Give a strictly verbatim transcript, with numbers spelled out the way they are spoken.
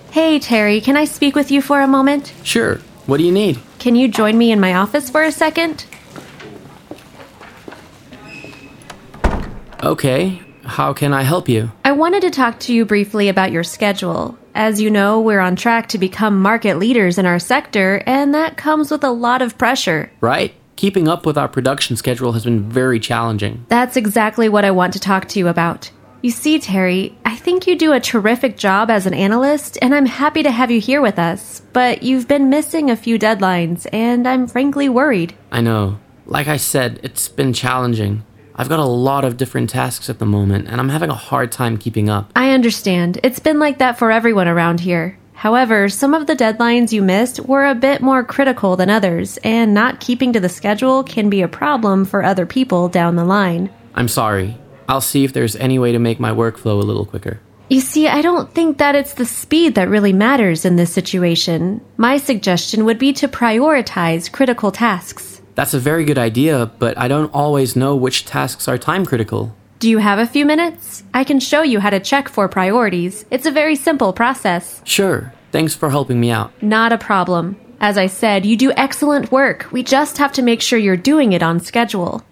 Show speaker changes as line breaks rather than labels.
Hey, Terry, can I speak with you for a moment?
Sure. What do you need?
Can you join me in my office for a second?
Okay. How can I help you?
I wanted to talk to you briefly about your schedule. As you know, we're on track to become market leaders in our sector, and that comes with a lot of pressure.
Right. Keeping up with our production schedule has been very challenging.
That's exactly what I want to talk to you about. You see, Terry, I think you do a terrific job as an analyst, and I'm happy to have you here with us. But you've been missing a few deadlines, and I'm frankly worried.
I know. Like I said, it's been challenging. I've got a lot of different tasks at the moment, and I'm having a hard time keeping up.
I understand. It's been like that for everyone around here. However, some of the deadlines you missed were a bit more critical than others, and not keeping to the schedule can be a problem for other people down the line.
I'm sorry. I'll see if there's any way to make my workflow a little quicker.
You see, I don't think that it's the speed that really matters in this situation. My suggestion would be to prioritize critical tasks.
That's a very good idea, but I don't always know which tasks are time critical.
Do you have a few minutes? I can show you how to check for priorities. It's a very simple process.
Sure. Thanks for helping me out.
Not a problem. As I said, you do excellent work. We just have to make sure you're doing it on schedule.